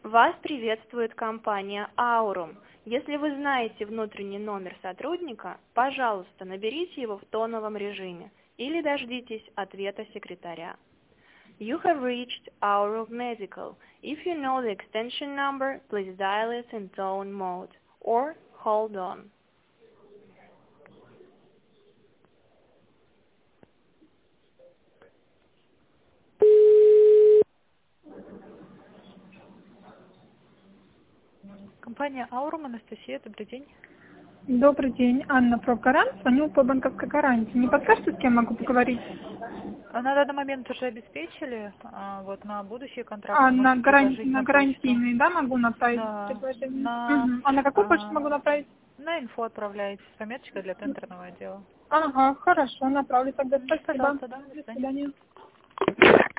Вас приветствует компания Aurum. Если вы знаете внутренний номер сотрудника, пожалуйста, наберите его в тоновом режиме или дождитесь ответа секретаря. You have reached Aurum Medical. If you know the extension number, please dial it in tone mode or hold on. Компания Aurum, Анастасия, добрый день. Добрый день, Анна Прокарант, звоню по банковской гарантии. Не подскажете, с кем могу поговорить? На данный момент уже обеспечили, вот на будущие контракты На можете предложить на почту. гарантийный, да, могу направить Да, предложение? А на какую почту могу направить? на инфо отправляете с пометочкой для тендерного отдела. Ага, хорошо, направлю тогда. Спасибо. Пожалуйста, да, до До свидания. свидания.